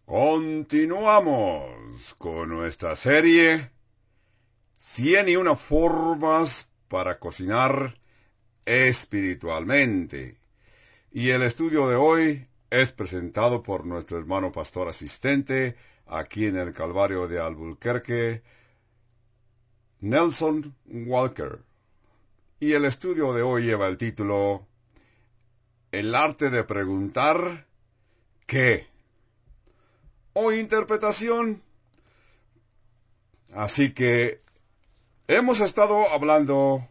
Continuamos con nuestra serie 101 formas para cocinar espiritualmente. Y el estudio de hoy es presentado por nuestro hermano pastor asistente aquí en el Calvario de Albuquerque, Nelson Walker. Y el estudio de hoy lleva el título El arte de preguntar ¿qué? O interpretación. Así que hemos estado hablando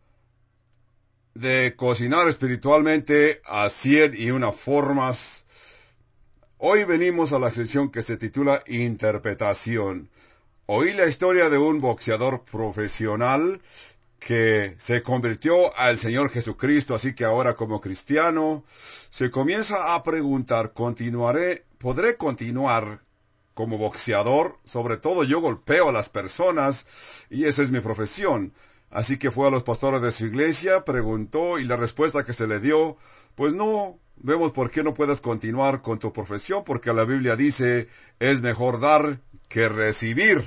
de cocinar espiritualmente a 101 formas. Hoy venimos a la sección que se titula Interpretación. Oí la historia de un boxeador profesional que se convirtió al Señor Jesucristo, así que ahora como cristiano se comienza a preguntar, ¿podré continuar como boxeador? Sobre todo yo golpeo a las personas y esa es mi profesión. Así que fue a los pastores de su iglesia, preguntó y la respuesta que se le dio, pues no, vemos por qué no puedes continuar con tu profesión, porque la Biblia dice, es mejor dar que recibir.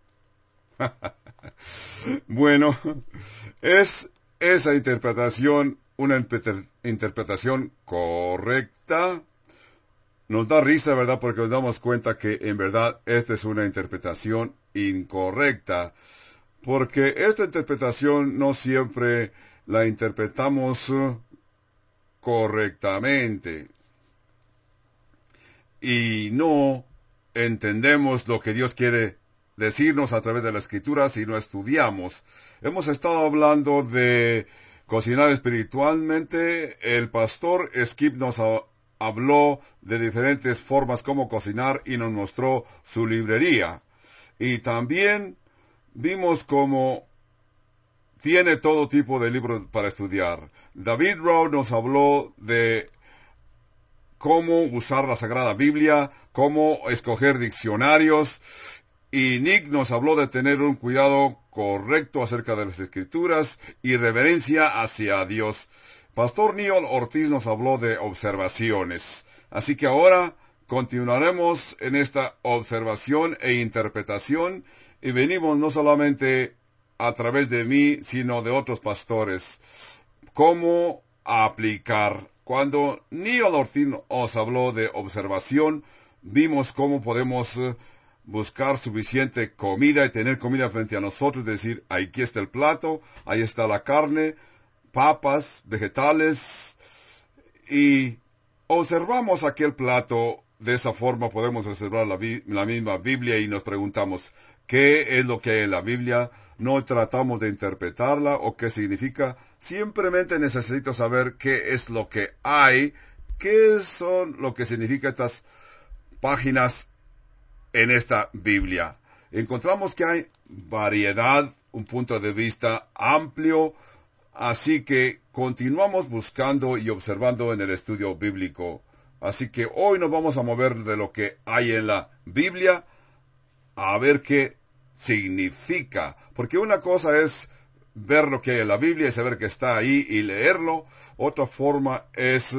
Bueno, ¿es esa interpretación una interpretación correcta? Nos da risa, ¿verdad? Porque nos damos cuenta que en verdad esta es una interpretación incorrecta. Porque esta interpretación no siempre la interpretamos correctamente. Y no entendemos lo que Dios quiere decirnos a través de la Escritura si no estudiamos. Hemos estado hablando de cocinar espiritualmente. El pastor Skip nos habló de diferentes formas como cocinar y nos mostró su librería. Y también vimos cómo tiene todo tipo de libros para estudiar. David Rowe nos habló de cómo usar la Sagrada Biblia, cómo escoger diccionarios, y Nick nos habló de tener un cuidado correcto acerca de las Escrituras y reverencia hacia Dios. Pastor Neil Ortiz nos habló de observaciones. Así que ahora continuaremos en esta observación e interpretación y venimos no solamente a través de mí, sino de otros pastores. ¿Cómo aplicar? Cuando Neil Ortiz os habló de observación, vimos cómo podemos buscar suficiente comida y tener comida frente a nosotros, decir, aquí está el plato, ahí está la carne, papas, vegetales, y observamos aquel plato. De esa forma podemos observar la misma Biblia y nos preguntamos, ¿qué es lo que hay en la Biblia? No tratamos de interpretarla o qué significa. Simplemente necesito saber qué es lo que hay, qué son lo que significan estas páginas en esta Biblia. Encontramos que hay variedad, un punto de vista amplio, así que continuamos buscando y observando en el estudio bíblico. Así que hoy nos vamos a mover de lo que hay en la Biblia a ver qué significa. Porque una cosa es ver lo que hay en la Biblia y saber que está ahí y leerlo. Otra forma es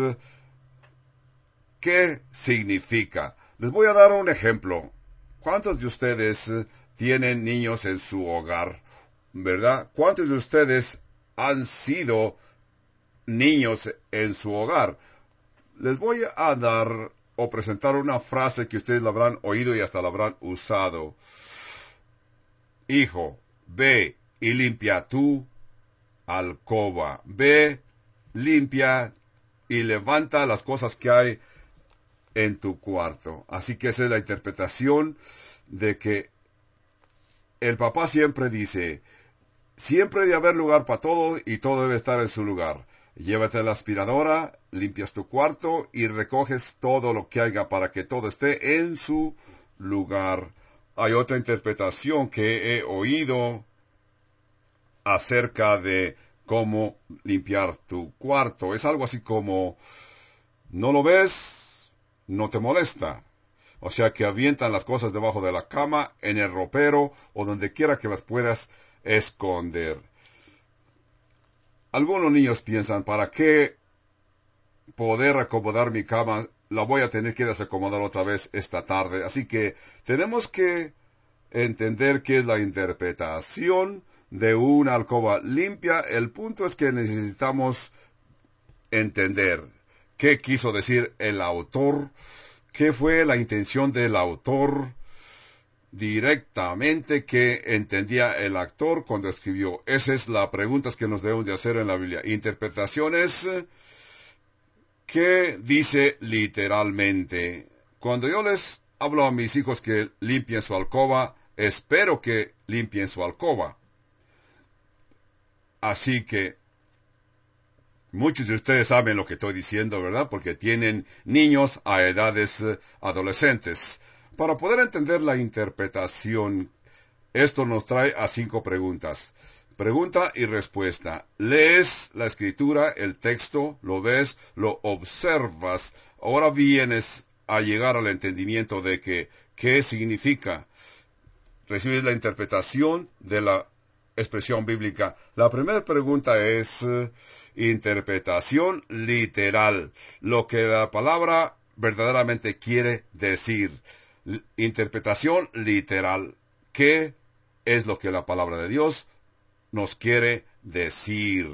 qué significa. Les voy a dar un ejemplo. ¿Cuántos de ustedes tienen niños en su hogar? ¿Verdad? ¿Cuántos de ustedes han sido niños en su hogar? Les voy a dar o presentar una frase que ustedes la habrán oído y hasta la habrán usado. Hijo, ve y limpia tu alcoba. Ve, limpia y levanta las cosas que hay en tu cuarto. Así que esa es la interpretación de que el papá siempre dice, siempre debe haber lugar para todo y todo debe estar en su lugar. Llévate la aspiradora, limpias tu cuarto y recoges todo lo que haya para que todo esté en su lugar. Hay otra interpretación que he oído acerca de cómo limpiar tu cuarto. Es algo así como, ¿no lo ves? No te molesta. O sea que avientan las cosas debajo de la cama, en el ropero o donde quiera que las puedas esconder. Algunos niños piensan, ¿para qué poder acomodar mi cama la voy a tener que desacomodar otra vez esta tarde. Así que tenemos que entender qué es la interpretación de una alcoba limpia. El punto es que necesitamos entender qué quiso decir el autor, qué fue la intención del autor directamente, qué entendía el actor cuando escribió. Esa es la pregunta que nos debemos de hacer en la Biblia. Interpretaciones, ¿qué dice literalmente? Cuando yo les hablo a mis hijos que limpien su alcoba, espero que limpien su alcoba. Así que muchos de ustedes saben lo que estoy diciendo, ¿verdad? Porque tienen niños a edades adolescentes. Para poder entender la interpretación, esto nos trae a 5 preguntas. Pregunta y respuesta. Lees la escritura, el texto, lo ves, lo observas. Ahora vienes a llegar al entendimiento de que, ¿qué significa? Recibes la interpretación de la expresión bíblica. La primera pregunta es interpretación literal, lo que la palabra verdaderamente quiere decir. Interpretación literal. ¿Qué es lo que la palabra de Dios nos quiere decir?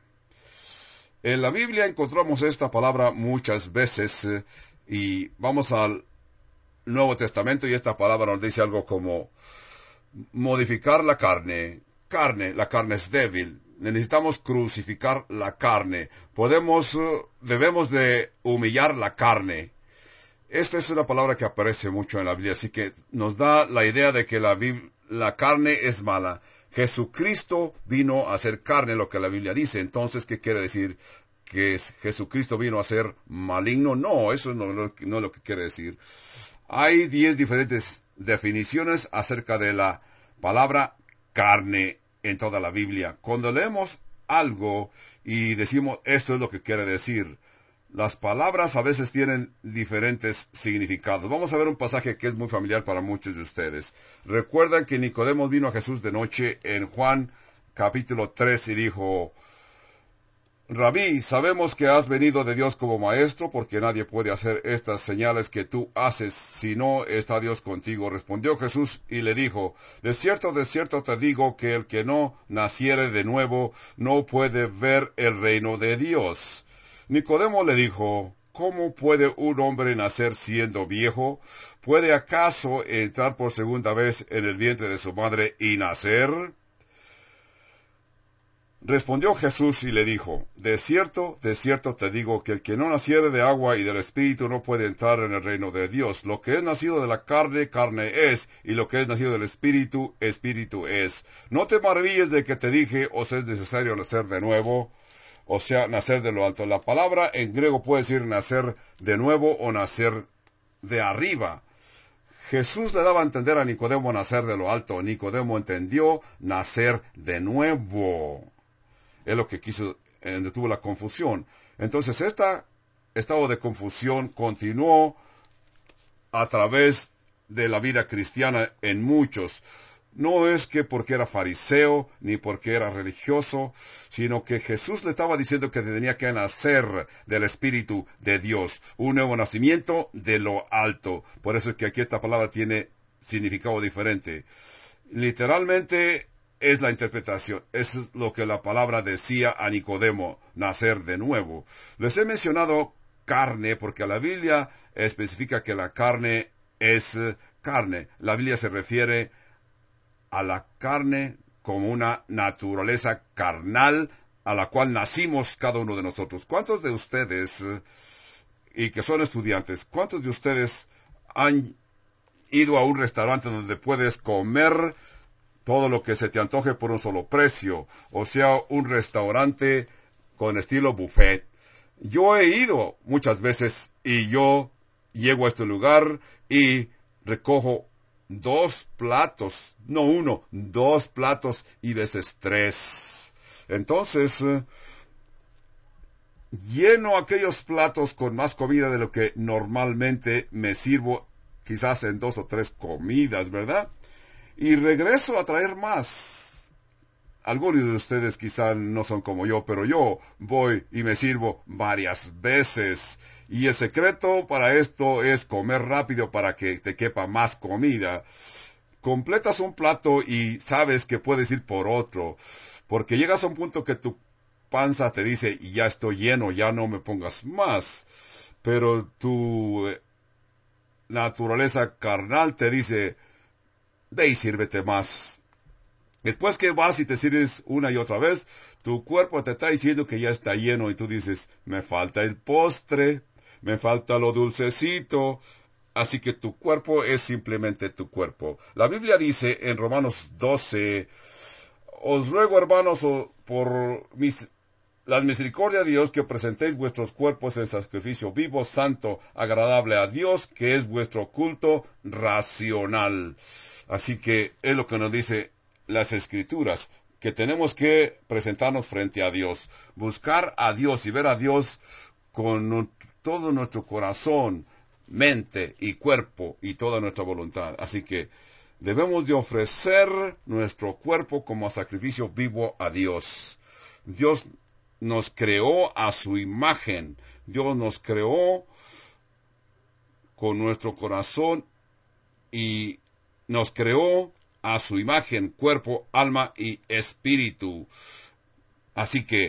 En la Biblia encontramos esta palabra muchas veces y vamos al Nuevo Testamento y esta palabra nos dice algo como modificar la carne. La carne es débil. Necesitamos crucificar la carne. Debemos de humillar la carne. Esta es una palabra que aparece mucho en la Biblia, así que nos da la idea de que la carne es mala. Jesucristo vino a ser carne, lo que la Biblia dice. Entonces, ¿qué quiere decir? ¿Que Jesucristo vino a ser maligno? No, eso no es lo que quiere decir. Hay 10 diferentes definiciones acerca de la palabra carne en toda la Biblia. Cuando leemos algo y decimos esto es lo que quiere decir, las palabras a veces tienen diferentes significados. Vamos a ver un pasaje que es muy familiar para muchos de ustedes. Recuerdan que Nicodemo vino a Jesús de noche en Juan capítulo 3 y dijo: Rabí, sabemos que has venido de Dios como maestro, porque nadie puede hacer estas señales que tú haces si no está Dios contigo. Respondió Jesús y le dijo: de cierto te digo que el que no naciere de nuevo no puede ver el reino de Dios. Nicodemo le dijo: ¿cómo puede un hombre nacer siendo viejo? ¿Puede acaso entrar por segunda vez en el vientre de su madre y nacer? Respondió Jesús y le dijo: de cierto te digo que el que no naciere de agua y del Espíritu no puede entrar en el reino de Dios. Lo que es nacido de la carne, carne es, y lo que es nacido del Espíritu, Espíritu es. No te maravilles de que te dije: os es necesario nacer de nuevo, o sea, nacer de lo alto. La palabra en griego puede decir nacer de nuevo o nacer de arriba. Jesús le daba a entender a Nicodemo nacer de lo alto. Nicodemo entendió nacer de nuevo. Es lo que quiso, donde tuvo la confusión. Entonces, este estado de confusión continuó a través de la vida cristiana en muchos. No es que porque era fariseo, ni porque era religioso, sino que Jesús le estaba diciendo que tenía que nacer del Espíritu de Dios, un nuevo nacimiento de lo alto. Por eso es que aquí esta palabra tiene significado diferente. Literalmente es la interpretación. Eso es lo que la palabra decía a Nicodemo: nacer de nuevo. Les he mencionado carne porque la Biblia especifica que la carne es carne. La Biblia se refiere a la carne como una naturaleza carnal a la cual nacimos cada uno de nosotros. ¿Cuántos de ustedes, y que son estudiantes, cuántos de ustedes han ido a un restaurante donde puedes comer todo lo que se te antoje por un solo precio, o sea, un restaurante con estilo buffet? Yo he ido muchas veces y yo llego a este lugar y recojo 2 platos, no 1, 2 platos y veces 3. Entonces, lleno aquellos platos con más comida de lo que normalmente me sirvo, quizás en 2 o 3 comidas, ¿verdad? Y regreso a traer más. algunos de ustedes quizá no son como yo, pero yo voy y me sirvo varias veces. Y el secreto para esto es comer rápido para que te quepa más comida. Completas un plato y sabes que puedes ir por otro, porque llegas a un punto que tu panza te dice, ya estoy lleno, ya no me pongas más. Pero tu naturaleza carnal te dice, ve y sírvete más. Después que vas y te sirves una y otra vez, tu cuerpo te está diciendo que ya está lleno y tú dices, me falta el postre, me falta lo dulcecito. Así que tu cuerpo es simplemente tu cuerpo. La Biblia dice en Romanos 12, os ruego, hermanos, por las misericordias de Dios, que presentéis vuestros cuerpos en sacrificio vivo, santo, agradable a Dios, que es vuestro culto racional. Así que es lo que nos dice las Escrituras, que tenemos que presentarnos frente a Dios, buscar a Dios y ver a Dios con todo nuestro corazón, mente y cuerpo y toda nuestra voluntad. Así que debemos de ofrecer nuestro cuerpo como sacrificio vivo a Dios. Dios nos creó a su imagen. Dios nos creó con nuestro corazón y nos creó a su imagen, cuerpo, alma y espíritu. Así que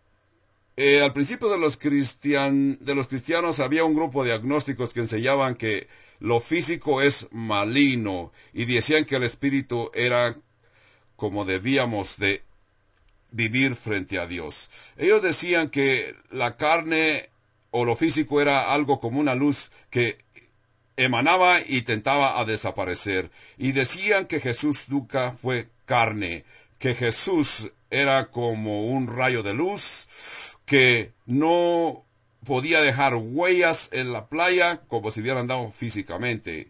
al principio de los cristianos había un grupo de agnósticos que enseñaban que lo físico es maligno y decían que el espíritu era como debíamos de vivir frente a Dios. Ellos decían que la carne o lo físico era algo como una luz que emanaba y tentaba a desaparecer. Y decían que Jesús nunca fue carne, que Jesús era como un rayo de luz, que no podía dejar huellas en la playa como si hubiera andado físicamente.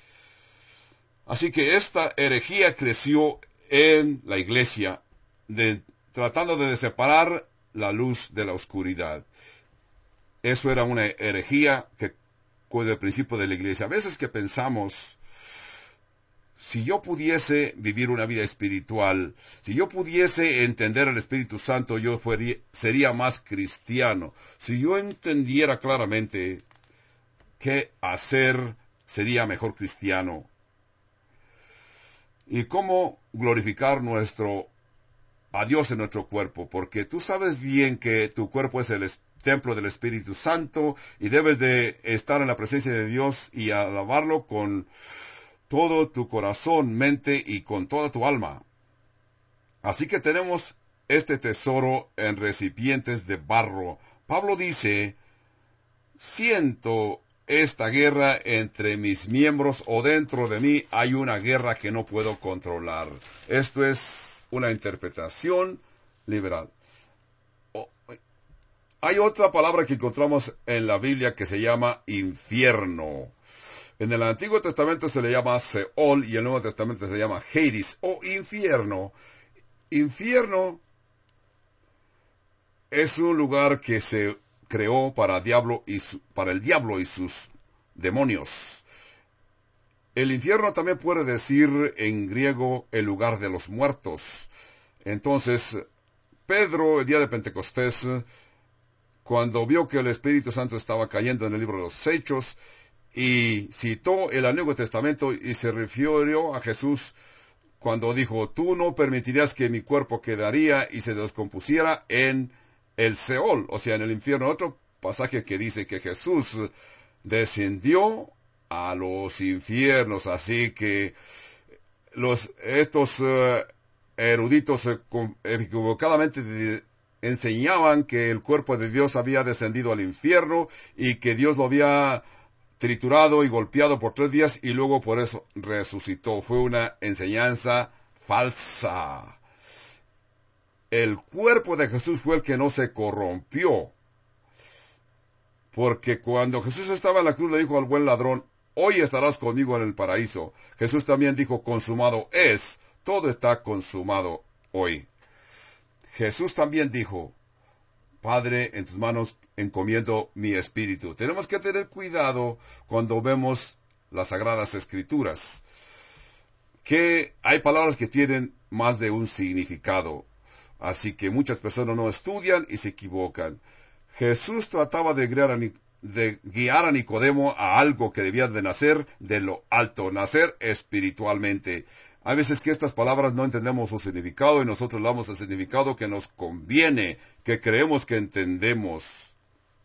Así que esta herejía creció en la iglesia, tratando de separar la luz de la oscuridad. Eso era una herejía que desde el principio de la iglesia. A veces que pensamos, si yo pudiese vivir una vida espiritual, si yo pudiese entender el Espíritu Santo, yo sería más cristiano. Si yo entendiera claramente qué hacer, sería mejor cristiano. Y cómo glorificar a Dios en nuestro cuerpo, porque tú sabes bien que tu cuerpo es el templo del Espíritu Santo y debes de estar en la presencia de Dios y alabarlo con todo tu corazón, mente y con toda tu alma. Así que tenemos este tesoro en recipientes de barro. Pablo dice, siento esta guerra entre mis miembros, o dentro de mí hay una guerra que no puedo controlar. Esto es una interpretación liberal. Hay otra palabra que encontramos en la Biblia que se llama infierno. En el Antiguo Testamento se le llama Seol y en el Nuevo Testamento se le llama Hades o infierno. Infierno es un lugar que se creó para el diablo y sus demonios. El infierno también puede decir en griego el lugar de los muertos. Entonces, Pedro, el día de Pentecostés, cuando vio que el Espíritu Santo estaba cayendo en el libro de los Hechos, y citó el Antiguo Testamento y se refirió a Jesús cuando dijo, tú no permitirías que mi cuerpo quedaría y se descompusiera en el Seol, o sea, en el infierno. Otro pasaje que dice que Jesús descendió a los infiernos, así que estos eruditos equivocadamente enseñaban que el cuerpo de Dios había descendido al infierno y que Dios lo había triturado y golpeado por 3 días y luego por eso resucitó. Fue una enseñanza falsa. El cuerpo de Jesús fue el que no se corrompió. Porque cuando Jesús estaba en la cruz le dijo al buen ladrón, hoy estarás conmigo en el paraíso. Jesús también dijo, consumado es, todo está consumado hoy. Jesús también dijo, Padre, en tus manos encomiendo mi espíritu. Tenemos que tener cuidado cuando vemos las Sagradas Escrituras, que hay palabras que tienen más de un significado. Así que muchas personas no estudian y se equivocan. Jesús trataba de guiar a Nicodemo a algo que debía de nacer de lo alto, nacer espiritualmente. Hay veces que estas palabras no entendemos su significado y nosotros le damos el significado que nos conviene, que creemos que entendemos.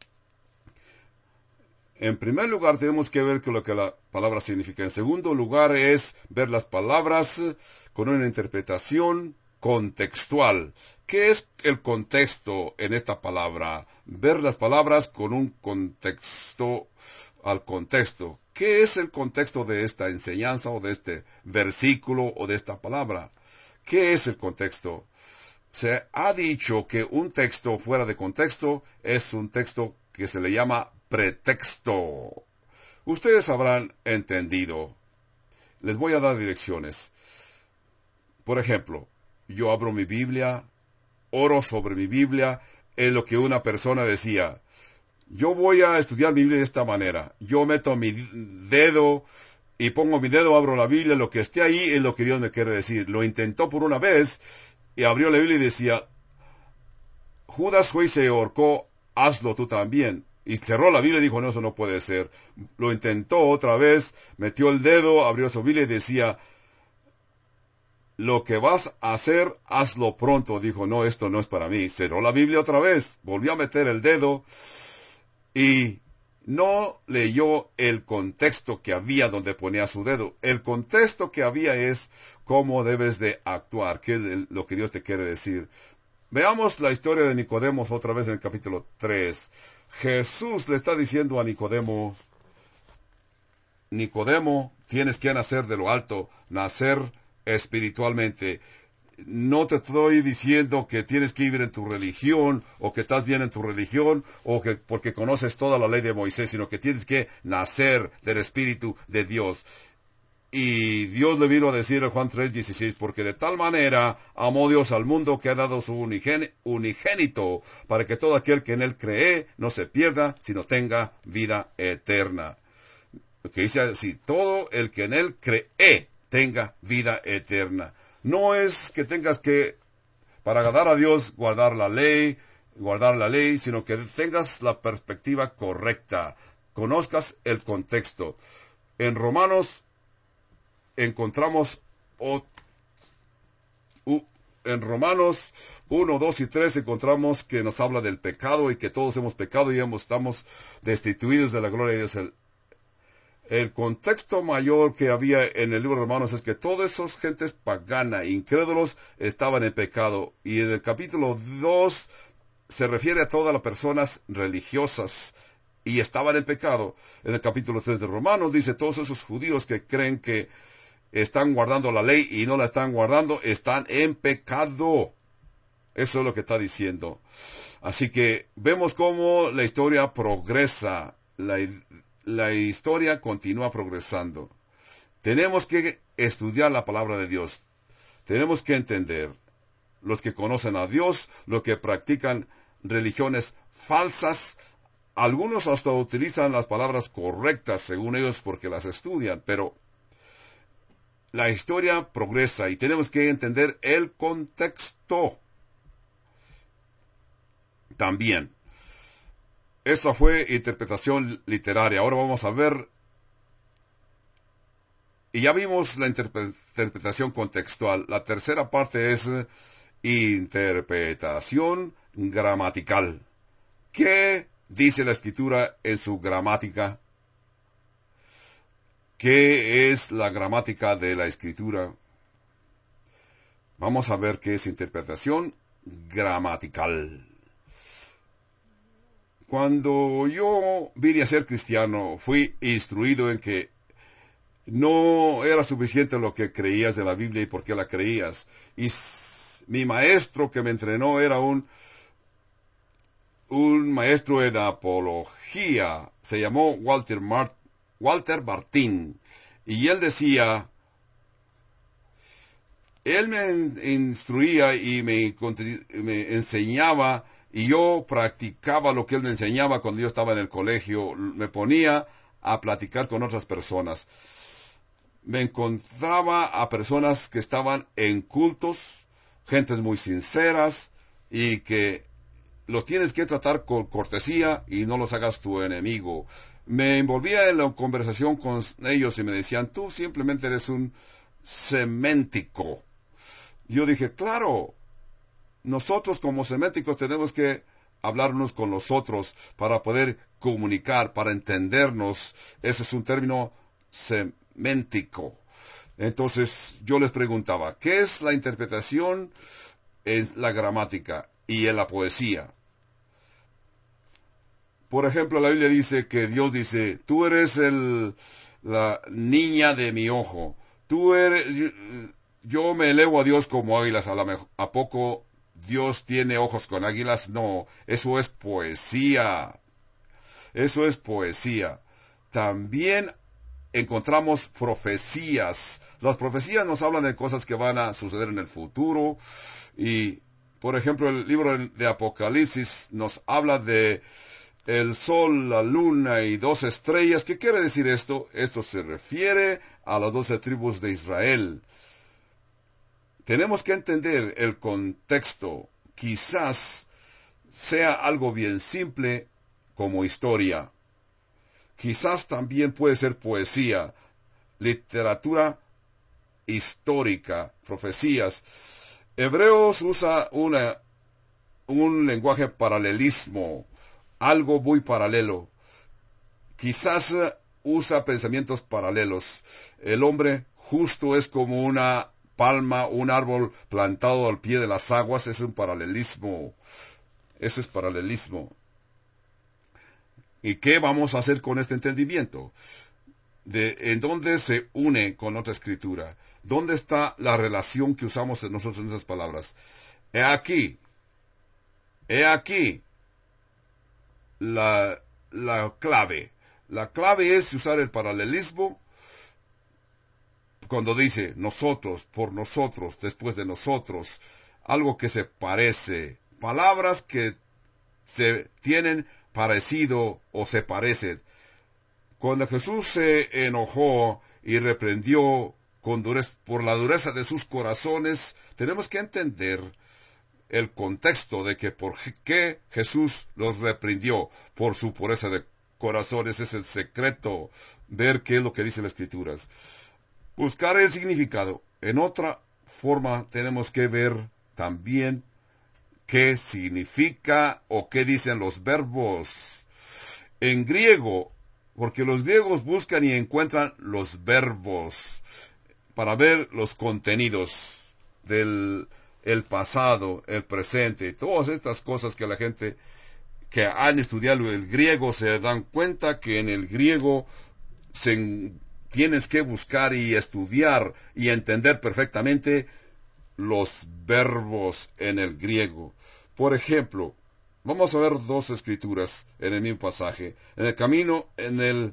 En primer lugar, tenemos que ver lo que la palabra significa. En segundo lugar, es ver las palabras con una interpretación contextual. ¿Qué es el contexto en esta palabra? Ver las palabras con un contexto al contexto. ¿Qué es el contexto de esta enseñanza o de este versículo o de esta palabra? ¿Qué es el contexto? Se ha dicho que un texto fuera de contexto es un texto que se le llama pretexto. Ustedes habrán entendido. Les voy a dar direcciones. Por ejemplo, yo abro mi Biblia, oro sobre mi Biblia, en lo que una persona decía. Yo voy a estudiar mi Biblia de esta manera. Yo meto mi dedo y pongo mi dedo, abro la Biblia, lo que esté ahí es lo que Dios me quiere decir. Lo intentó por una vez y abrió la Biblia y decía, Judas fue y se ahorcó, hazlo tú también. Y cerró la Biblia y dijo, no, eso no puede ser. Lo intentó otra vez, metió el dedo, abrió su Biblia y decía, lo que vas a hacer, hazlo pronto. Dijo, no, esto no es para mí. Cerró la Biblia otra vez, volvió a meter el dedo y no leyó el contexto que había donde ponía su dedo. El contexto que había es cómo debes de actuar, qué es lo que Dios te quiere decir. Veamos la historia de Nicodemo otra vez en el capítulo 3. Jesús le está diciendo a Nicodemo, Nicodemo, tienes que nacer de lo alto, nacer espiritualmente. No te estoy diciendo que tienes que vivir en tu religión, o que estás bien en tu religión, o que porque conoces toda la ley de Moisés, sino que tienes que nacer del Espíritu de Dios. Y Dios le vino a decir en Juan 3:16, porque de tal manera amó Dios al mundo que ha dado su unigénito, para que todo aquel que en él cree no se pierda, sino tenga vida eterna. Que dice así, todo el que en él cree tenga vida eterna. No es que tengas que, para agradar a Dios, guardar la ley, sino que tengas la perspectiva correcta, conozcas el contexto. En Romanos encontramos en Romanos 1, 2 y 3 encontramos que nos habla del pecado y que todos hemos pecado y estamos destituidos de la gloria de Dios. El contexto mayor que había en el libro de Romanos es que todas esas gentes paganas, incrédulos, estaban en pecado. Y en el capítulo 2 se refiere a todas las personas religiosas y estaban en pecado. En el capítulo 3 de Romanos dice todos esos judíos que creen que están guardando la ley y no la están guardando, están en pecado. Eso es lo que está diciendo. Así que vemos cómo la historia progresa, la historia continúa progresando. Tenemos que estudiar la palabra de Dios. Tenemos que entender los que conocen a Dios, los que practican religiones falsas. Algunos hasta utilizan las palabras correctas según ellos porque las estudian, pero la historia progresa y tenemos que entender el contexto. También. Esa fue interpretación literaria. Ahora vamos a ver, y ya vimos la interpretación contextual. La tercera parte es interpretación gramatical. ¿Qué dice la Escritura en su gramática? ¿Qué es la gramática de la Escritura? Vamos a ver qué es interpretación gramatical. Cuando yo vine a ser cristiano, fui instruido en que no era suficiente lo que creías de la Biblia y por qué la creías. Y mi maestro que me entrenó era un maestro en apología. Se llamó Walter Martín. Y él decía, él me instruía y me enseñaba, y yo practicaba lo que él me enseñaba cuando yo estaba en el colegio. Me ponía a platicar con otras personas. Me encontraba a personas que estaban en cultos gentes muy sinceras y que los tienes que tratar con cortesía y no los hagas tu enemigo. Me envolvía en la conversación con ellos y me decían, tú simplemente eres un seméntico. Yo dije, claro, nosotros como seménticos tenemos que hablarnos con los otros para poder comunicar, para entendernos. Ese es un término seméntico. Entonces yo les preguntaba, ¿qué es la interpretación en la gramática y en la poesía? Por ejemplo, la Biblia dice que Dios dice, tú eres la niña de mi ojo. Yo me elevo a Dios como águilas. ¿A poco Dios tiene ojos con águilas? No, eso es poesía. Eso es poesía. También encontramos profecías. Las profecías nos hablan de cosas que van a suceder en el futuro. Y, por ejemplo, el libro de Apocalipsis nos habla de el sol, la luna y 2 estrellas. ¿Qué quiere decir esto? Esto se refiere a las 12 tribus de Israel. Tenemos que entender el contexto. Quizás sea algo bien simple como historia. Quizás también puede ser poesía, literatura histórica, profecías. Hebreos usa un lenguaje paralelismo, algo muy paralelo. Quizás usa pensamientos paralelos. El hombre justo es como una palma, un árbol plantado al pie de las aguas. Es un paralelismo. Ese es paralelismo. ¿Y qué vamos a hacer con este entendimiento? ¿En dónde se une con otra escritura? ¿Dónde está la relación que usamos nosotros en esas palabras? He aquí la clave. La clave es usar el paralelismo cuando dice nosotros, por nosotros, después de nosotros, algo que se parece, palabras que se tienen parecido o se parecen. Cuando Jesús se enojó y reprendió por la dureza de sus corazones, tenemos que entender el contexto de que por qué Jesús los reprendió por su pureza de corazones. Es el secreto, ver qué es lo que dice las Escrituras. Buscar el significado. En otra forma tenemos que ver también qué significa o qué dicen los verbos. En griego, porque los griegos buscan y encuentran los verbos para ver los contenidos del pasado, el presente, todas estas cosas que la gente que han estudiado el griego se dan cuenta que en el griego tienes que buscar y estudiar y entender perfectamente los verbos en el griego. Por ejemplo, vamos a ver 2 escrituras en el mismo pasaje. En el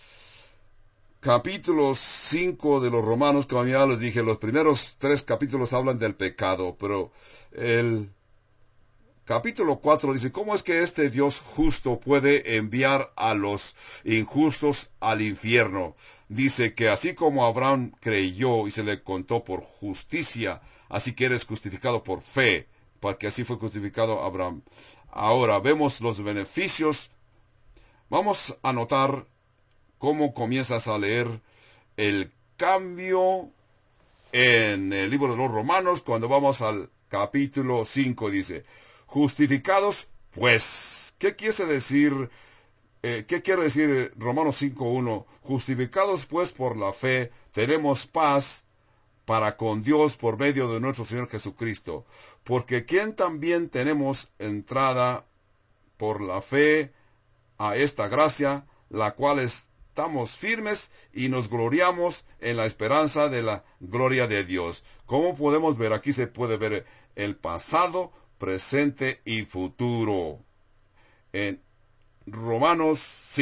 capítulo 5 de los Romanos, como ya les dije, los primeros 3 capítulos hablan del pecado, pero el capítulo 4 dice, ¿cómo es que este Dios justo puede enviar a los injustos al infierno? Dice que así como Abraham creyó y se le contó por justicia, así que eres justificado por fe, porque así fue justificado Abraham. Ahora vemos los beneficios. Vamos a notar cómo comienzas a leer el cambio en el libro de los Romanos. Cuando vamos al capítulo 5 dice, justificados pues. ¿Qué quiere decir? ¿Qué quiere decir Romanos 5:1? Justificados pues por la fe, tenemos paz para con Dios por medio de nuestro Señor Jesucristo, porque quien también tenemos entrada por la fe a esta gracia, la cual estamos firmes y nos gloriamos en la esperanza de la gloria de Dios. ¿Cómo podemos ver? Aquí se puede ver el pasado, presente y futuro. En Romanos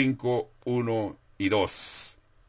5:1 y 2.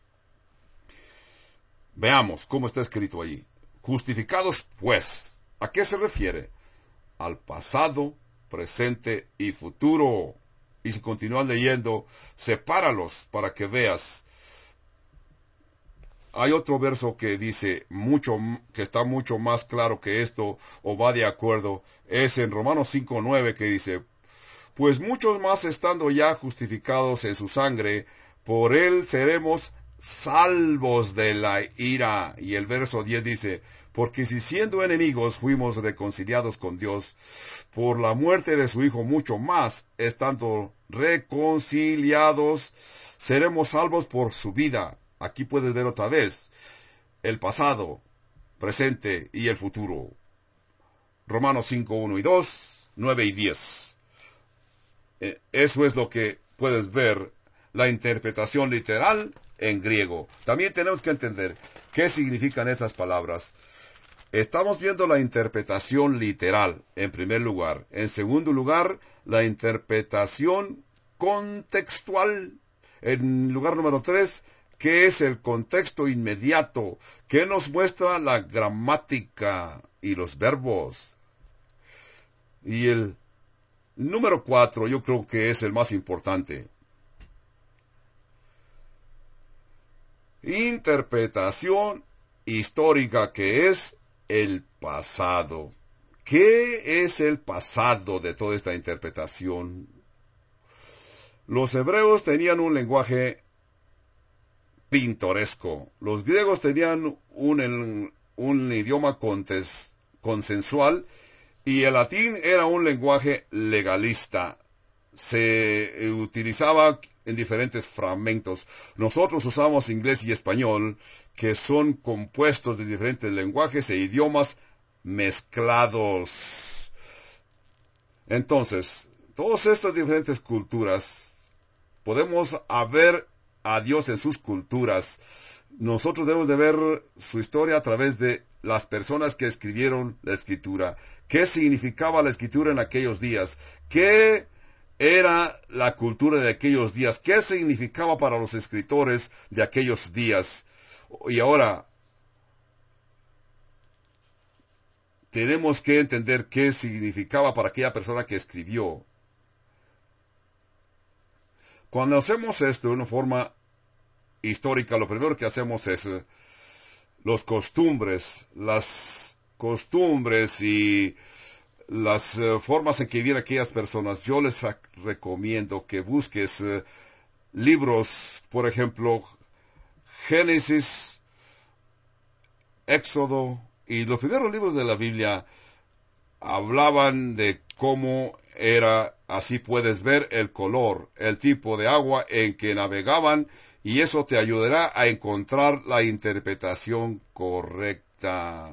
Veamos cómo está escrito allí. Justificados pues. ¿A qué se refiere? Al pasado, presente y futuro. Y si continúas leyendo, sepáralos para que veas. hay otro verso que dice que está mucho más claro que esto, o va de acuerdo. Es en Romanos 5:9 que dice, pues muchos más estando ya justificados en su sangre, por él seremos salvos de la ira. Y el verso 10 dice, porque si siendo enemigos fuimos reconciliados con Dios por la muerte de su Hijo, mucho más, estando reconciliados, seremos salvos por su vida. Aquí puedes ver otra vez el pasado, presente y el futuro. Romanos 5:1 y 2, 9 y 10. Eso es lo que puedes ver, la interpretación literal en griego. También tenemos que entender qué significan estas palabras. Estamos viendo la interpretación literal, en primer lugar. En segundo lugar, la interpretación contextual. En lugar número 3, ¿qué es el contexto inmediato? ¿Qué nos muestra la gramática y los verbos? Y el número 4, yo creo que es el más importante. Interpretación histórica, que es el pasado. ¿Qué es el pasado de toda esta interpretación? Los hebreos tenían un lenguaje pintoresco. Los griegos tenían un idioma consensual, y el latín era un lenguaje legalista. Se utilizaba en diferentes fragmentos. Nosotros usamos inglés y español, que son compuestos de diferentes lenguajes e idiomas mezclados. Entonces, todas estas diferentes culturas, podemos ver a Dios en sus culturas. Nosotros debemos de ver su historia a través de las personas que escribieron la Escritura. ¿Qué significaba la Escritura en aquellos días? ¿Qué era la cultura de aquellos días? ¿Qué significaba para los escritores de aquellos días? Y ahora tenemos que entender qué significaba para aquella persona que escribió. Cuando hacemos esto de una forma histórica, lo primero que hacemos es las costumbres y las formas en que vivían aquellas personas. Yo les recomiendo que busques libros, por ejemplo, Génesis, Éxodo, y los primeros libros de la Biblia hablaban de cómo era. Así puedes ver el color, el tipo de agua en que navegaban, y eso te ayudará a encontrar la interpretación correcta.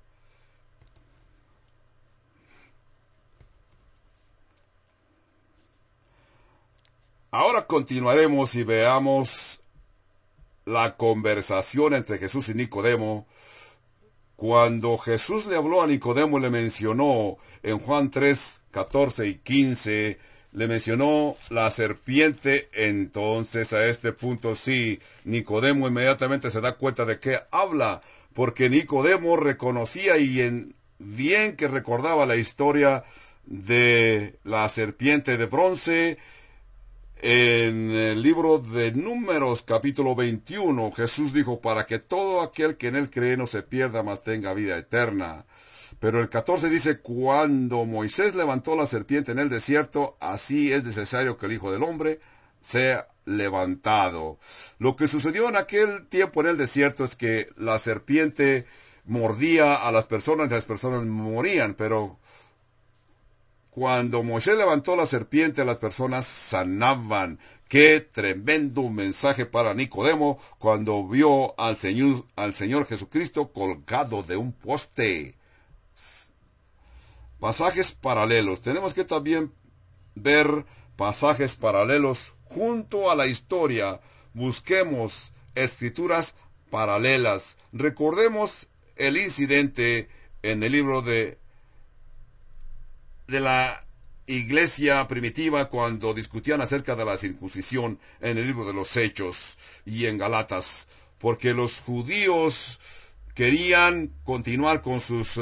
Ahora continuaremos y veamos la conversación entre Jesús y Nicodemo. Cuando Jesús le habló a Nicodemo, le mencionó en Juan 3, 14 y 15, le mencionó la serpiente. Entonces, a este punto sí, Nicodemo inmediatamente se da cuenta de qué habla, porque Nicodemo reconocía bien que recordaba la historia de la serpiente de bronce. En el libro de Números, capítulo 21, Jesús dijo, para que todo aquel que en él cree no se pierda, mas tenga vida eterna. Pero el 14 dice, cuando Moisés levantó la serpiente en el desierto, así es necesario que el Hijo del Hombre sea levantado. Lo que sucedió en aquel tiempo en el desierto es que la serpiente mordía a las personas y las personas morían, pero cuando Moisés levantó la serpiente, las personas sanaban. ¡Qué tremendo mensaje para Nicodemo cuando vio al Señor Jesucristo colgado de un poste! Pasajes paralelos. Tenemos que también ver pasajes paralelos junto a la historia. Busquemos escrituras paralelas. Recordemos el incidente en el libro de la iglesia primitiva cuando discutían acerca de la circuncisión en el libro de los Hechos y en Galatas, porque los judíos querían continuar con sus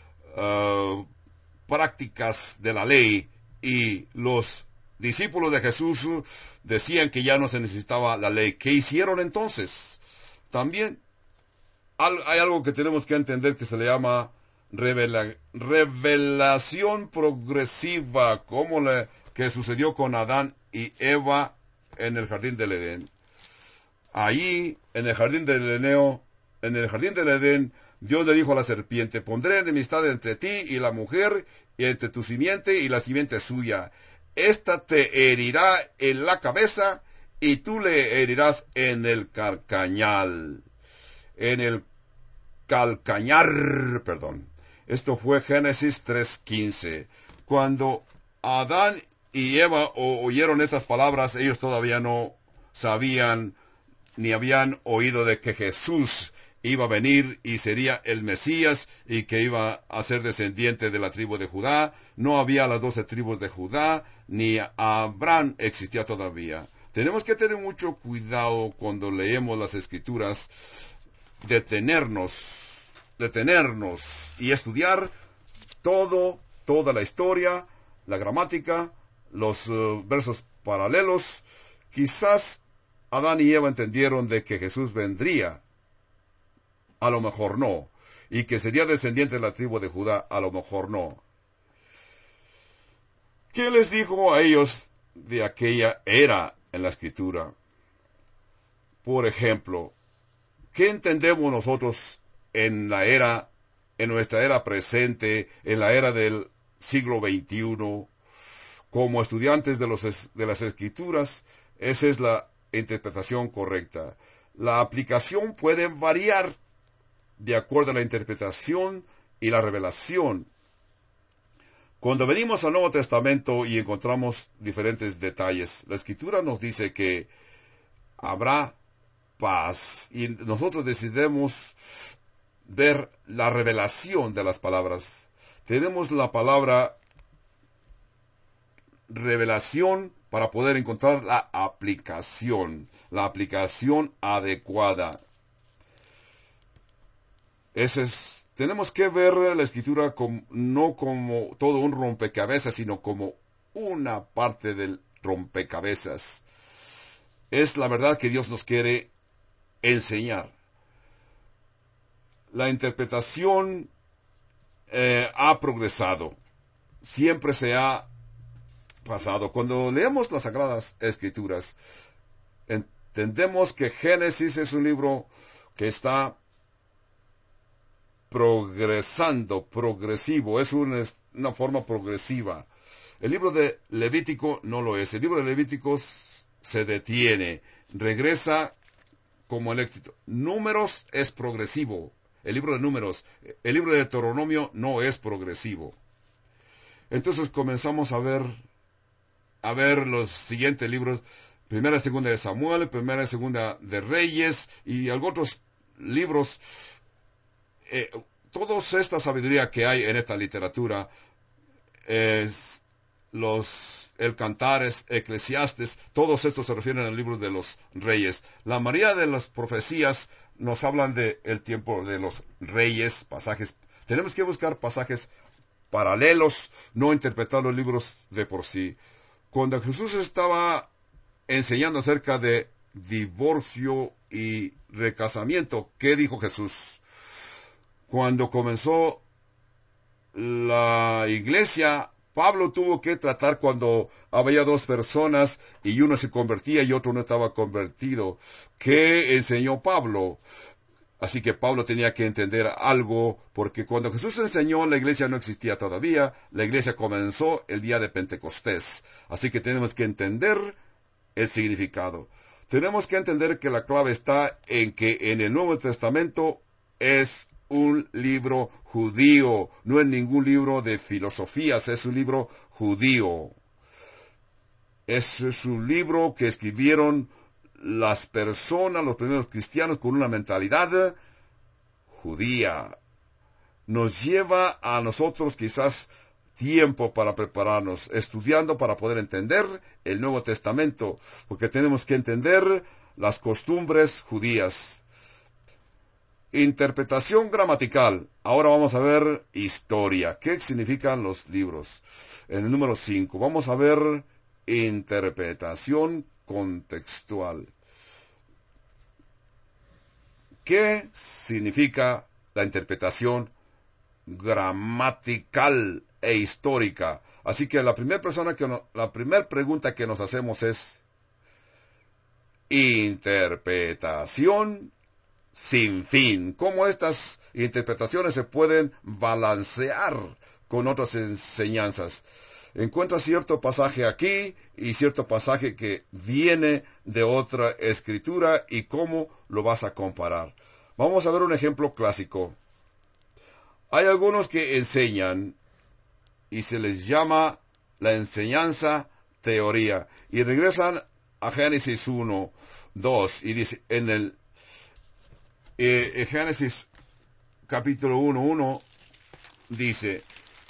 prácticas de la ley, y los discípulos de Jesús decían que ya no se necesitaba la ley. ¿Qué hicieron entonces? También hay algo que tenemos que entender que se le llama revelación progresiva, como que sucedió con Adán y Eva en el jardín del Edén. Ahí, en el jardín del Edén, Dios le dijo a la serpiente: pondré enemistad entre ti y la mujer, y entre tu simiente y la simiente suya. Esta te herirá en la cabeza, y tú le herirás en el calcañar. Esto fue Génesis 3:15. Cuando Adán y Eva oyeron estas palabras, ellos todavía no sabían ni habían oído de que Jesús iba a venir y sería el Mesías y que iba a ser descendiente de la tribu de Judá. No había las 12 tribus de Judá, ni Abraham existía todavía. Tenemos que tener mucho cuidado cuando leemos las Escrituras, detenernos y estudiar toda la historia, la gramática, los versos paralelos. Quizás Adán y Eva entendieron de que Jesús vendría, a lo mejor no, y que sería descendiente de la tribu de Judá, a lo mejor no. ¿Qué les dijo a ellos de aquella era en la Escritura? Por ejemplo, ¿qué entendemos nosotros en nuestra era presente, en la era del siglo XXI, como estudiantes de las Escrituras? Esa es la interpretación correcta. La aplicación puede variar de acuerdo a la interpretación y la revelación. Cuando venimos al Nuevo Testamento y encontramos diferentes detalles, la Escritura nos dice que habrá paz, y nosotros decidimos ver la revelación de las palabras. Tenemos la palabra revelación para poder encontrar la aplicación adecuada. Tenemos que ver la Escritura no como todo un rompecabezas, sino como una parte del rompecabezas. Es la verdad que Dios nos quiere enseñar. La interpretación ha progresado. Siempre se ha pasado. Cuando leemos las Sagradas Escrituras, entendemos que Génesis es un libro que está progresivo, es una forma progresiva. El libro de Levítico no lo es. El libro de Levítico se detiene, regresa como el éxito. Números es progresivo. El libro de Números, el libro de Deuteronomio no es progresivo. Entonces comenzamos a ver los siguientes libros: Primera y Segunda de Samuel, Primera y Segunda de Reyes y otros libros. Toda esta sabiduría que hay en esta literatura, el Cantares, Eclesiastes, todos estos se refieren al libro de los reyes. La mayoría de las profecías nos hablan del tiempo de los reyes, pasajes. Tenemos que buscar pasajes paralelos, no interpretar los libros de por sí. Cuando Jesús estaba enseñando acerca de divorcio y recasamiento, ¿qué dijo Jesús? Cuando comenzó la iglesia, Pablo tuvo que tratar cuando había dos personas y uno se convertía y otro no estaba convertido. ¿Qué enseñó Pablo? Así que Pablo tenía que entender algo, porque cuando Jesús enseñó, la iglesia no existía todavía. La iglesia comenzó el día de Pentecostés. Así que tenemos que entender el significado. Tenemos que entender que la clave está en que en el Nuevo Testamento es un libro judío, no es ningún libro de filosofías, es un libro judío. Es un libro que escribieron las personas, los primeros cristianos, con una mentalidad judía. Nos lleva a nosotros quizás tiempo para prepararnos, estudiando para poder entender el Nuevo Testamento, porque tenemos que entender las costumbres judías. Interpretación gramatical. Ahora vamos a ver historia. ¿Qué significan los libros? En el número 5 vamos a ver interpretación contextual. ¿Qué significa la interpretación gramatical e histórica? Así que la primera pregunta que nos hacemos es: interpretación sin fin. ¿Cómo estas interpretaciones se pueden balancear con otras enseñanzas? Encuentra cierto pasaje aquí y cierto pasaje que viene de otra escritura, y cómo lo vas a comparar. Vamos a ver un ejemplo clásico. Hay algunos que enseñan y se les llama la enseñanza teoría, y regresan a Génesis 1, 2, y dice en Génesis capítulo 1, 1, dice: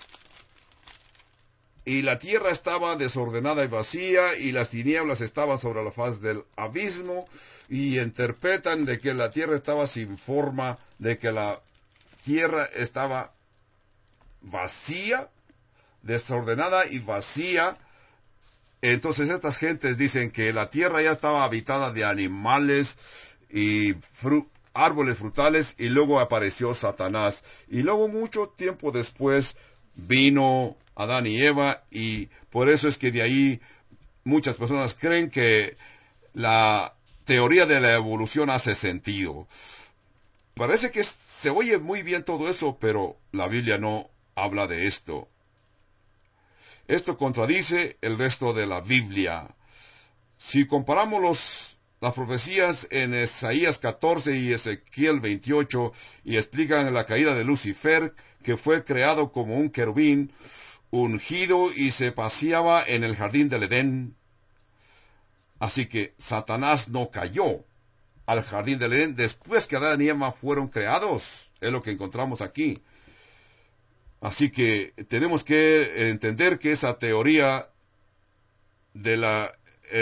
y la tierra estaba desordenada y vacía, y las tinieblas estaban sobre la faz del abismo, y interpretan de que la tierra estaba sin forma, de que la tierra estaba vacía, desordenada y vacía. Entonces estas gentes dicen que la tierra ya estaba habitada de animales y árboles frutales, y luego apareció Satanás. Y luego, mucho tiempo después, vino Adán y Eva, y por eso es que de ahí muchas personas creen que la teoría de la evolución hace sentido. Parece que se oye muy bien todo eso, pero la Biblia no habla de esto. Esto contradice el resto de la Biblia. Si comparamos las profecías en Isaías 14 y Ezequiel 28, y explican la caída de Lucifer, que fue creado como un querubín ungido y se paseaba en el jardín del Edén. Así que Satanás no cayó al jardín del Edén después que Adán y Eva fueron creados. Es lo que encontramos aquí. Así que tenemos que entender que esa teoría de la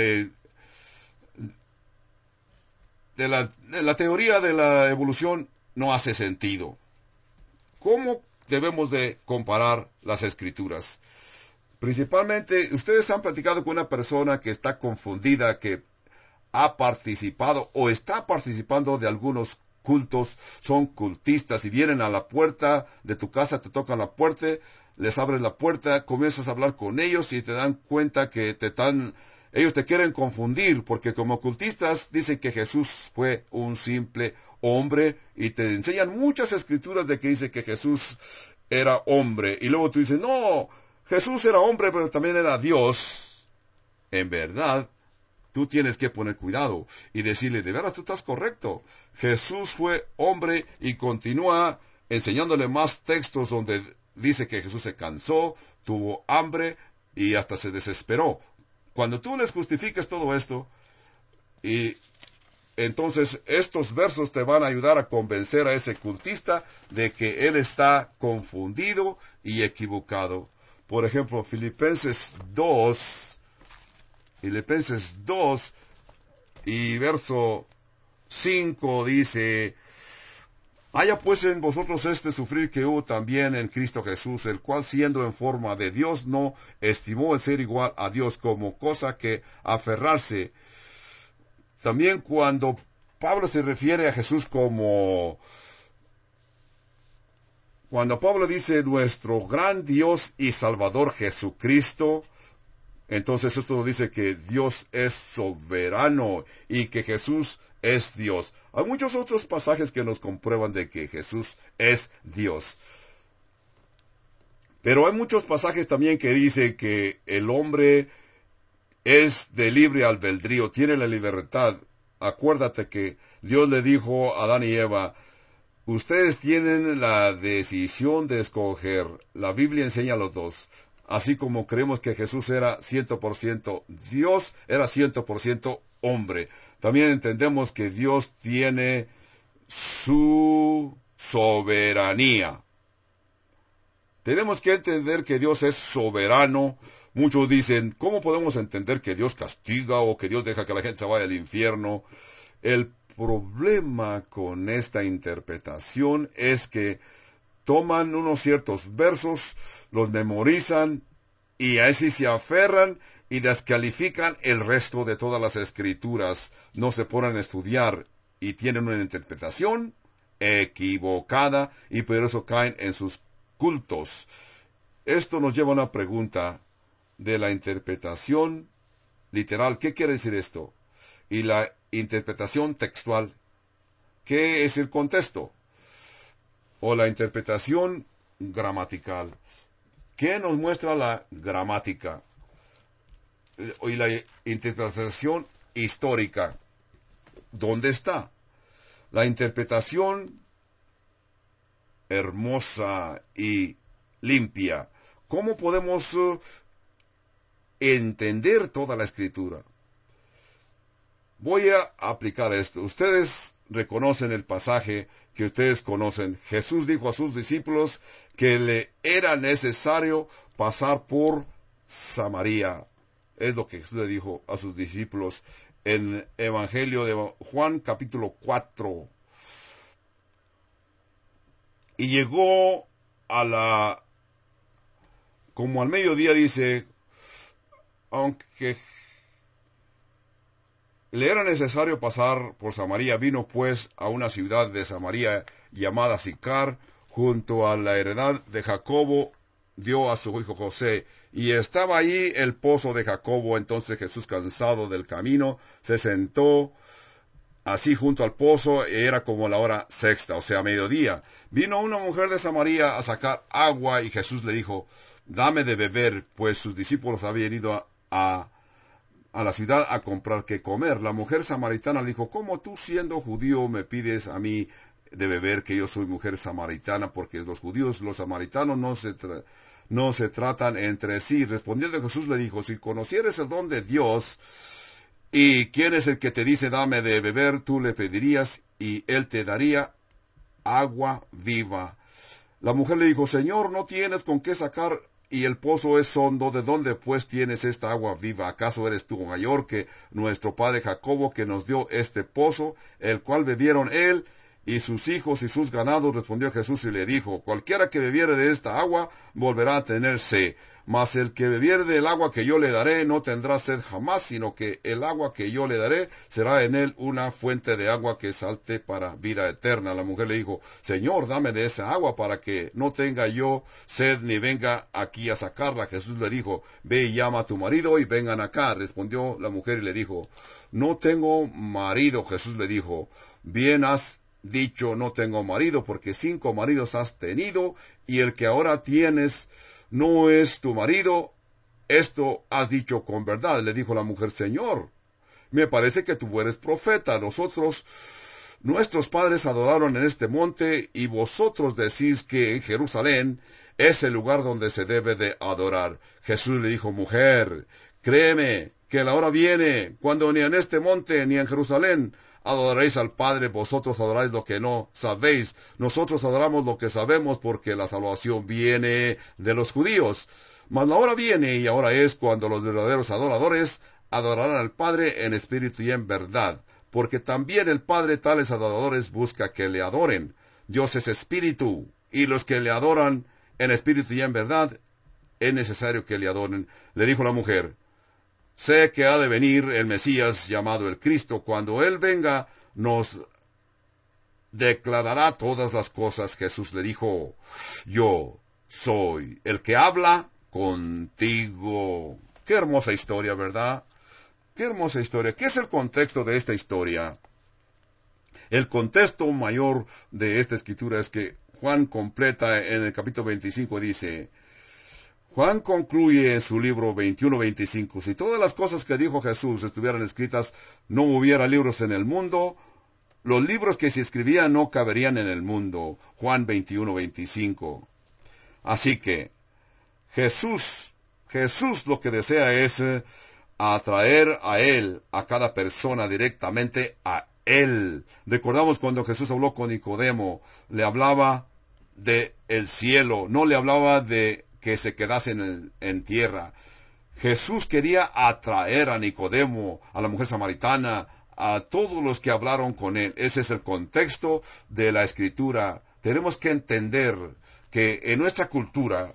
teoría de la evolución no hace sentido. ¿Cómo debemos de comparar las escrituras? Principalmente, ustedes han platicado con una persona que está confundida, que ha participado o está participando de algunos cultos, son cultistas, y vienen a la puerta de tu casa, te tocan la puerta, les abres la puerta, comienzas a hablar con ellos y te dan cuenta que ellos te quieren confundir, porque como cultistas dicen que Jesús fue un simple hombre, y te enseñan muchas escrituras de que dice que Jesús era hombre, y luego tú dices: no, Jesús era hombre, pero también era Dios. En verdad, tú tienes que poner cuidado y decirle: de veras, tú estás correcto. Jesús fue hombre, y continúa enseñándole más textos donde dice que Jesús se cansó, tuvo hambre y hasta se desesperó. Cuando tú les justifiques todo esto, y entonces estos versos te van a ayudar a convencer a ese cultista de que él está confundido y equivocado. Por ejemplo, Filipenses 2 y verso 5 dice: haya pues en vosotros este sufrir que hubo también en Cristo Jesús, el cual, siendo en forma de Dios, no estimó el ser igual a Dios como cosa que aferrarse. También cuando Pablo se refiere a Jesús cuando Pablo dice nuestro gran Dios y Salvador Jesucristo, entonces esto dice que Dios es soberano y que Jesús es Dios. Hay muchos otros pasajes que nos comprueban de que Jesús es Dios. Pero hay muchos pasajes también que dicen que el hombre es de libre albedrío, tiene la libertad. Acuérdate que Dios le dijo a Adán y Eva: ustedes tienen la decisión de escoger. La Biblia enseña a los dos. Así como creemos que Jesús era 100% Dios, era 100% hombre. También entendemos que Dios tiene su soberanía. Tenemos que entender que Dios es soberano. Muchos dicen: ¿cómo podemos entender que Dios castiga o que Dios deja que la gente se vaya al infierno? El problema con esta interpretación es que toman unos ciertos versos, los memorizan y así se aferran y descalifican el resto de todas las escrituras. No se ponen a estudiar y tienen una interpretación equivocada y por eso caen en sus cultos. Esto nos lleva a una pregunta de la interpretación literal. ¿Qué quiere decir esto? Y la interpretación textual. ¿Qué es el contexto? O la interpretación gramatical. ¿Qué nos muestra la gramática? Y la interpretación histórica. ¿Dónde está? La interpretación hermosa y limpia. ¿Cómo podemos entender toda la Escritura? Voy a aplicar esto. Ustedes reconocen el pasaje que ustedes conocen. Jesús dijo a sus discípulos que le era necesario pasar por Samaria. Es lo que Jesús le dijo a sus discípulos en Evangelio de Juan capítulo 4. Y llegó como al mediodía, dice, aunque le era necesario pasar por Samaria, vino pues a una ciudad de Samaria llamada Sicar, junto a la heredad de Jacobo, dio a su hijo José, y estaba allí el pozo de Jacobo. Entonces Jesús, cansado del camino, se sentó así junto al pozo, era como la hora sexta, o sea, mediodía. Vino una mujer de Samaria a sacar agua, y Jesús le dijo, dame de beber, pues sus discípulos habían ido a la ciudad a comprar qué comer. La mujer samaritana le dijo, ¿cómo tú siendo judío me pides a mí de beber, que yo soy mujer samaritana? Porque los judíos, los samaritanos no se tratan entre sí. Respondiendo Jesús le dijo, si conocieres el don de Dios, y quién es el que te dice dame de beber, tú le pedirías y él te daría agua viva. La mujer le dijo, Señor, no tienes con qué sacar y el pozo es hondo. ¿De dónde pues tienes esta agua viva? ¿Acaso eres tú mayor que nuestro padre Jacobo, que nos dio este pozo, el cual bebieron él y sus hijos y sus ganados? Respondió Jesús y le dijo, cualquiera que bebiere de esta agua volverá a tener sed. Mas el que bebiere del agua que yo le daré no tendrá sed jamás, sino que el agua que yo le daré será en él una fuente de agua que salte para vida eterna. La mujer le dijo, Señor, dame de esa agua para que no tenga yo sed ni venga aquí a sacarla. Jesús le dijo, ve y llama a tu marido y vengan acá. Respondió la mujer y le dijo, no tengo marido. Jesús le dijo, bien has dicho, no tengo marido, porque 5 maridos has tenido, y el que ahora tienes no es tu marido. Esto has dicho con verdad. Le dijo la mujer, Señor, me parece que tú eres profeta. Nuestros padres adoraron en este monte, y vosotros decís que en Jerusalén es el lugar donde se debe de adorar. Jesús le dijo, mujer, créeme que la hora viene cuando ni en este monte ni en Jerusalén adoraréis al Padre. Vosotros adoráis lo que no sabéis. Nosotros adoramos lo que sabemos, porque la salvación viene de los judíos. Mas la hora viene, y ahora es, cuando los verdaderos adoradores adorarán al Padre en espíritu y en verdad, porque también el Padre tales adoradores busca que le adoren. Dios es espíritu, y los que le adoran en espíritu y en verdad es necesario que le adoren. Le dijo la mujer, sé que ha de venir el Mesías, llamado el Cristo. Cuando él venga, nos declarará todas las cosas. Jesús le dijo, yo soy el que habla contigo. Qué hermosa historia, ¿verdad? Qué hermosa historia. ¿Qué es el contexto de esta historia? El contexto mayor de esta escritura es que Juan completa en el capítulo 25, dice, Juan concluye en su libro 21-25, si todas las cosas que dijo Jesús estuvieran escritas, no hubiera libros en el mundo. Los libros que se escribían no caberían en el mundo. Juan 21-25. Así que Jesús lo que desea es atraer a él, a cada persona directamente a él. Recordamos cuando Jesús habló con Nicodemo, le hablaba de el cielo, no le hablaba de que se quedase en tierra. Jesús quería atraer a Nicodemo, a la mujer samaritana, a todos los que hablaron con él. Ese es el contexto de la Escritura. Tenemos que entender que en nuestra cultura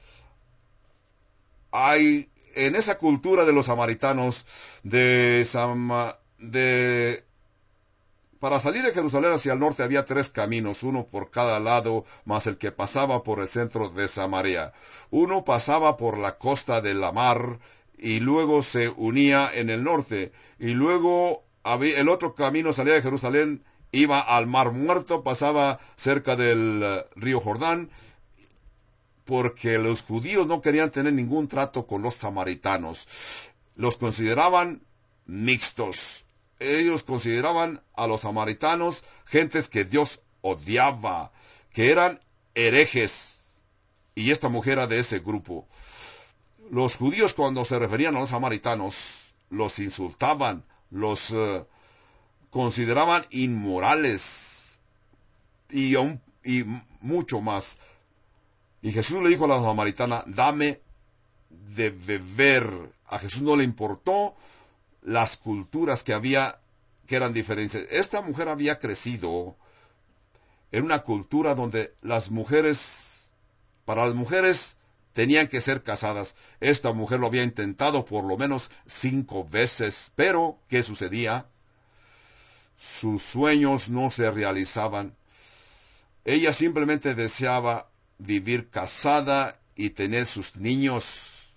en esa para para salir de Jerusalén hacia el norte había 3 caminos, uno por cada lado, más el que pasaba por el centro de Samaria. Uno pasaba por la costa de la mar y luego se unía en el norte. Y luego el otro camino salía de Jerusalén, iba al Mar Muerto, pasaba cerca del río Jordán, porque los judíos no querían tener ningún trato con los samaritanos. Los consideraban mixtos. Ellos consideraban a los samaritanos gentes que Dios odiaba, que eran herejes. Y esta mujer era de ese grupo. Los judíos, cuando se referían a los samaritanos, los insultaban, los consideraban inmorales y mucho más. Y Jesús le dijo a la samaritana, dame de beber. A Jesús no le importó las culturas que había, que eran diferentes. Esta mujer había crecido en una cultura donde para las mujeres, tenían que ser casadas. Esta mujer lo había intentado por lo menos 5 veces. Pero, ¿qué sucedía? Sus sueños no se realizaban. Ella simplemente deseaba vivir casada y tener sus niños.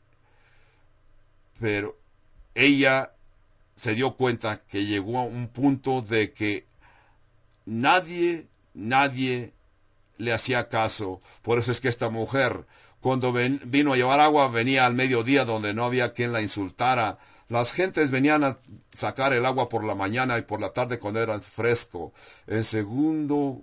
Pero ella se dio cuenta que llegó a un punto de que nadie le hacía caso. Por eso es que esta mujer, cuando vino a llevar agua, venía al mediodía donde no había quien la insultara. Las gentes venían a sacar el agua por la mañana y por la tarde cuando era fresco. En segunda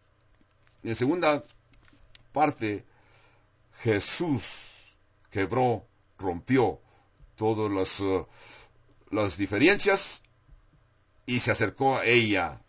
parte, Jesús rompió todas las diferencias y se acercó a ella.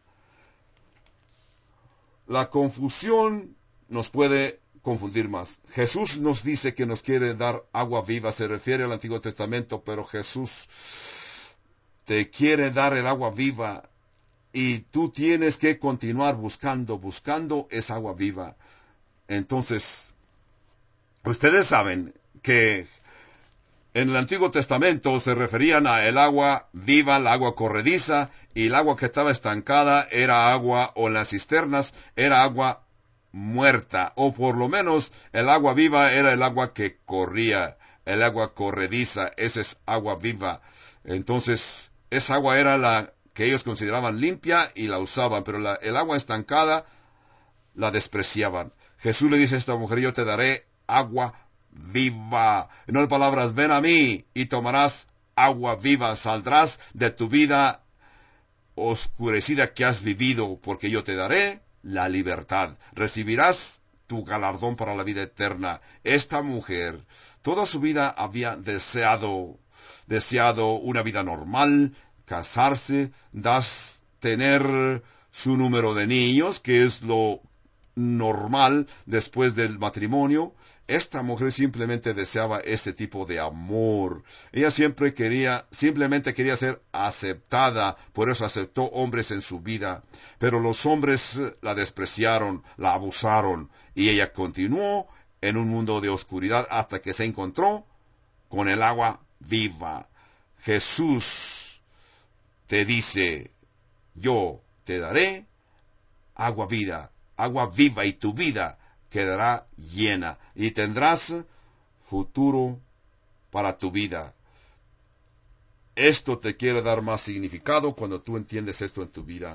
La confusión nos puede confundir más. Jesús nos dice que nos quiere dar agua viva, se refiere al Antiguo Testamento, pero Jesús te quiere dar el agua viva y tú tienes que continuar buscando esa agua viva. Entonces, ustedes saben que en el Antiguo Testamento se referían a el agua viva, el agua corrediza, y el agua que estaba estancada era agua, o en las cisternas era agua muerta, o por lo menos el agua viva era el agua que corría, el agua corrediza, esa es agua viva. Entonces, esa agua era la que ellos consideraban limpia y la usaban, pero el agua estancada la despreciaban. Jesús le dice a esta mujer, yo te daré agua viva. En otras palabras, ven a mí y tomarás agua viva, saldrás de tu vida oscurecida que has vivido, porque yo te daré la libertad. Recibirás tu galardón para la vida eterna. Esta mujer, toda su vida había deseado una vida normal, casarse, tener su número de niños, que es lo normal después del matrimonio. Esta mujer simplemente deseaba este tipo de amor. Ella simplemente quería ser aceptada, por eso aceptó hombres en su vida. Pero los hombres la despreciaron, la abusaron, y ella continuó en un mundo de oscuridad hasta que se encontró con el agua viva. Jesús te dice, yo te daré agua viva, y tu vida quedará llena y tendrás futuro para tu vida. Esto te quiere dar más significado cuando tú entiendes esto en tu vida.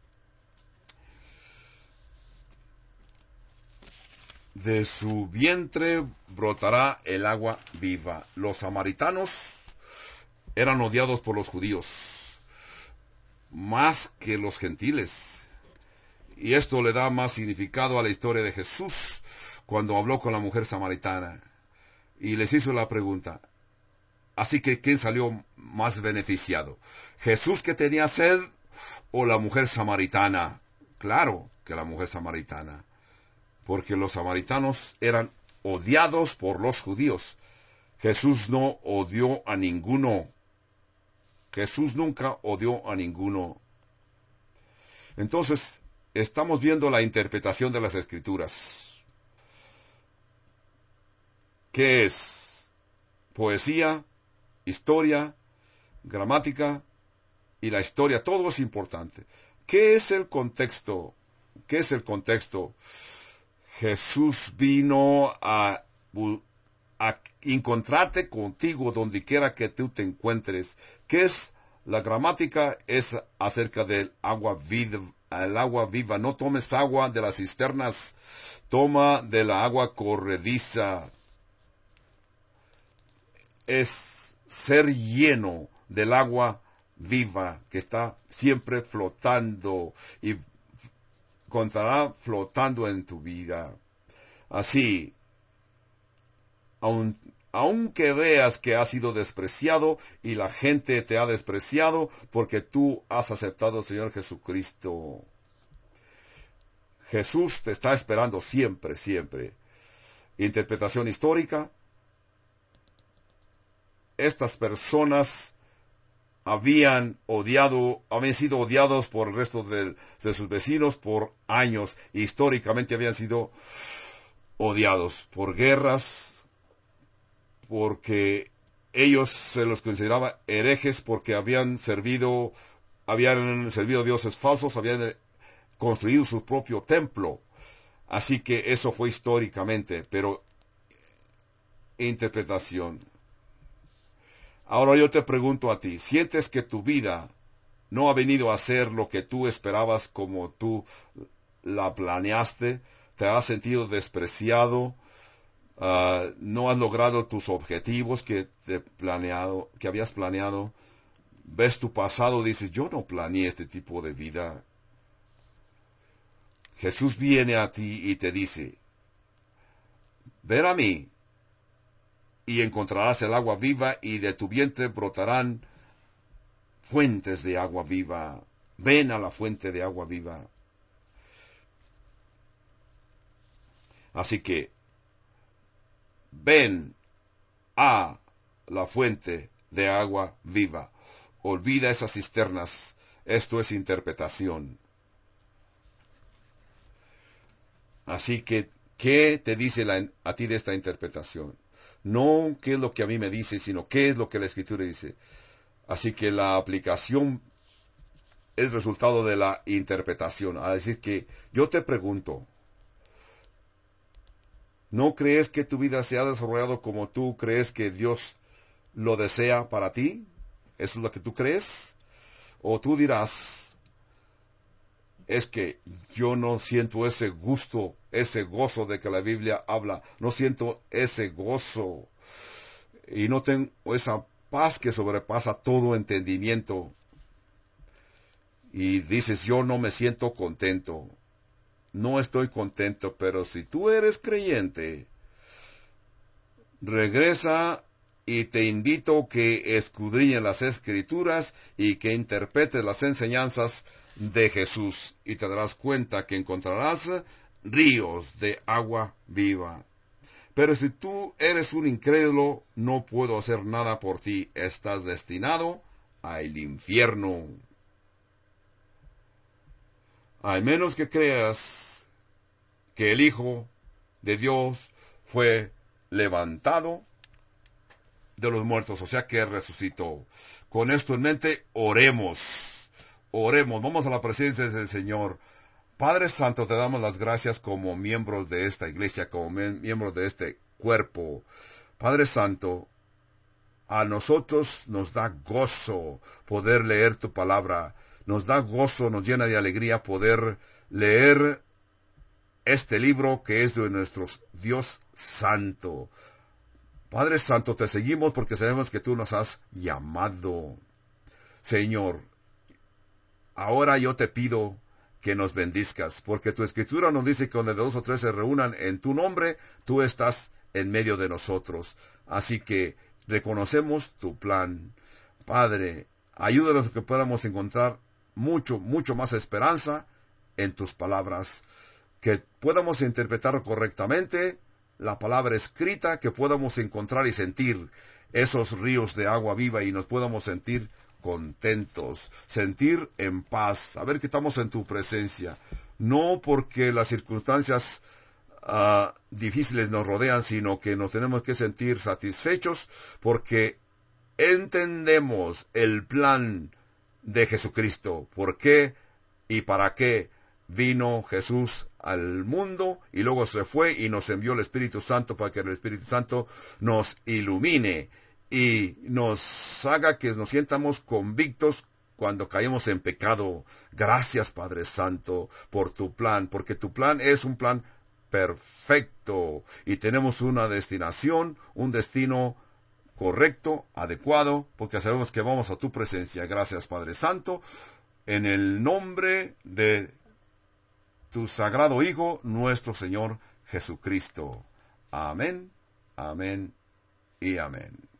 De su vientre brotará el agua viva. Los samaritanos eran odiados por los judíos, más que los gentiles. Y esto le da más significado a la historia de Jesús cuando habló con la mujer samaritana y les hizo la pregunta. Así que, ¿quién salió más beneficiado? ¿Jesús que tenía sed o la mujer samaritana? Claro que la mujer samaritana, porque los samaritanos eran odiados por los judíos. Jesús no odió a ninguno. Jesús nunca odió a ninguno. Entonces, estamos viendo la interpretación de las Escrituras. ¿Qué es? Poesía, historia, gramática y la historia. Todo es importante. ¿Qué es el contexto? ¿Qué es el contexto? Jesús vino a encontrarte contigo donde quiera que tú te encuentres. ¿Qué es la gramática? Es acerca del agua viva. El agua viva. No tomes agua de las cisternas, toma de la agua corrediza. Es ser lleno del agua viva que está siempre flotando y continuará flotando en tu vida. Así, aunque veas que has sido despreciado y la gente te ha despreciado porque tú has aceptado al Señor Jesucristo, Jesús te está esperando siempre, siempre. Interpretación histórica. Estas personas habían sido odiados por el resto de sus vecinos por años. Históricamente habían sido odiados por guerras, porque ellos se los consideraban herejes porque habían servido a dioses falsos, habían construido su propio templo. Así que eso fue históricamente, pero interpretación. Ahora yo te pregunto a ti, ¿sientes que tu vida no ha venido a ser lo que tú esperabas como tú la planeaste? ¿Te has sentido despreciado? ¿No has logrado tus objetivos que habías planeado? ¿Ves tu pasado y dices, yo no planeé este tipo de vida? Jesús viene a ti y te dice, ven a mí y encontrarás el agua viva y de tu vientre brotarán fuentes de agua viva. Ven a la fuente de agua viva. Así que, ven a la fuente de agua viva. Olvida esas cisternas. Esto es interpretación. Así que, ¿qué te dice a ti de esta interpretación? No qué es lo que a mí me dice, sino qué es lo que la Escritura dice. Así que la aplicación es resultado de la interpretación. A decir que yo te pregunto, ¿no crees que tu vida se ha desarrollado como tú crees que Dios lo desea para ti? ¿Eso es lo que tú crees? O tú dirás, es que yo no siento ese gusto, ese gozo de que la Biblia habla. No siento ese gozo. Y no tengo esa paz que sobrepasa todo entendimiento. Y dices, yo no me siento contento. No estoy contento, pero si tú eres creyente, regresa y te invito que escudriñes las Escrituras y que interpretes las enseñanzas de Jesús y te darás cuenta que encontrarás ríos de agua viva. Pero si tú eres un incrédulo, no puedo hacer nada por ti. Estás destinado al infierno. A menos que creas que el Hijo de Dios fue levantado de los muertos, o sea que resucitó. Con esto en mente, oremos. Oremos, vamos a la presencia del Señor. Padre Santo, te damos las gracias como miembros de esta iglesia, como miembros de este cuerpo. Padre Santo, a nosotros nos da gozo poder leer tu palabra. Nos da gozo, nos llena de alegría poder leer este libro que es de nuestro Dios Santo. Padre Santo, te seguimos porque sabemos que tú nos has llamado. Señor, ahora yo te pido que nos bendizcas, porque tu Escritura nos dice que donde 2 o 3 se reúnan en tu nombre, tú estás en medio de nosotros. Así que reconocemos tu plan. Padre, ayúdanos a que podamos encontrar mucho más esperanza en tus palabras, que podamos interpretar correctamente la palabra escrita, que podamos encontrar y sentir esos ríos de agua viva y nos podamos sentir contentos, sentir en paz, saber que estamos en tu presencia, no porque las circunstancias difíciles nos rodean, sino que nos tenemos que sentir satisfechos porque entendemos el plan de Jesucristo, por qué y para qué vino Jesús al mundo y luego se fue y nos envió el Espíritu Santo para que el Espíritu Santo nos ilumine y nos haga que nos sientamos convictos cuando caemos en pecado. Gracias, Padre Santo, por tu plan, porque tu plan es un plan perfecto y tenemos una destinación, un destino correcto, adecuado, porque sabemos que vamos a tu presencia. Gracias, Padre Santo, en el nombre de tu sagrado Hijo, nuestro Señor Jesucristo. Amén, amén y amén.